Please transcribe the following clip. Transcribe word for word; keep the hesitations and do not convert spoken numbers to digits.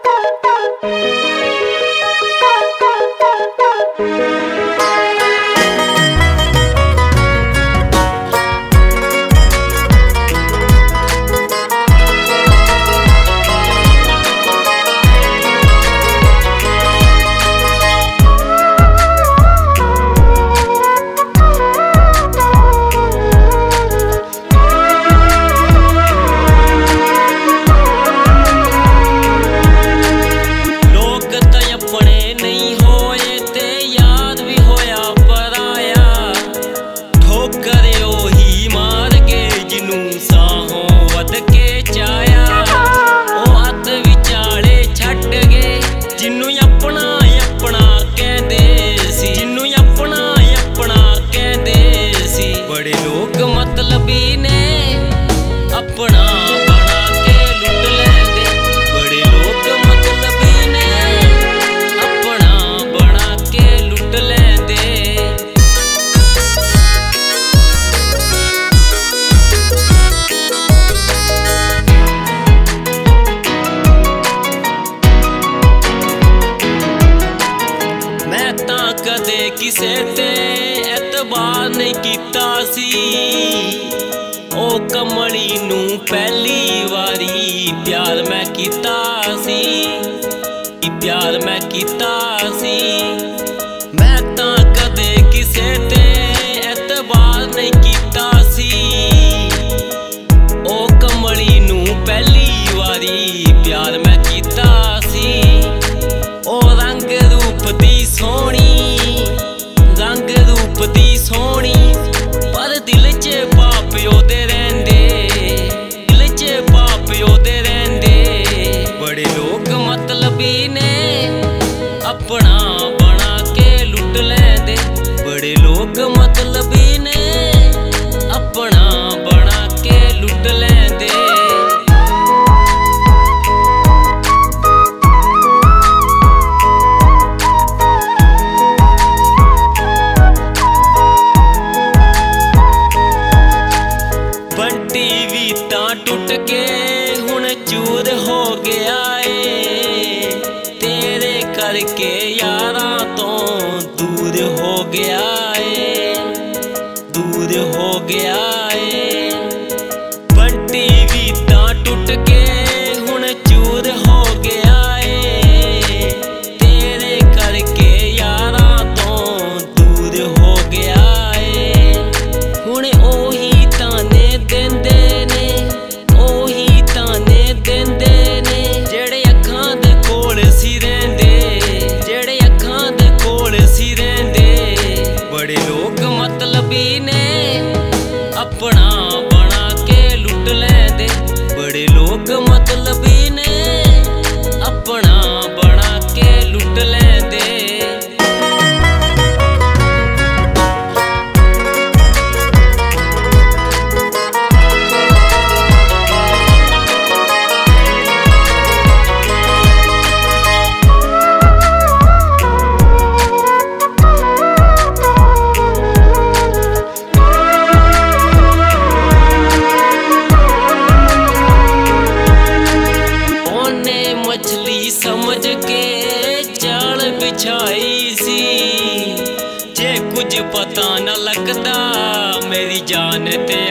कदे किसे ते एतबार नहीं कीता सी। ओ कमली नू पहली वारी प्यार मैं कीता सी, प्यार मैं कीता सी। मैं तां कदे किसे ते एतबार नहीं कीता सी। ओ कमली नू पहली वारी प्यार मैं कीता सी। ओ रंग रूप दी सोहनी, रंग रूप दी सोहनी, पर दिल च पाप ओदे रहिंदे, दिल च पाप ओदे रहिंदे। बड़े लोग मतलबी ने अपना बना के लुट लैंदे। बड़े लोग मतलबी ने अपना बना के लुट लैंदे। टुट के हुण चूर हो गया ए, तेरे करके यारां तो दूर हो गया ए, दूर हो गया ए। बंटी भी तां टुट के हुण चूर हो गया ए, तेरे करके यारां तो दूर हो गया ए। हुण ओही ताने देंदे अपना बना के लुट लैंदे। बड़े लोग मतलबी ने अपना बना के लुट लैंदे। मछली समझ के जाल बिछाई सी, जे कुछ पता न लगदा मेरी जान ते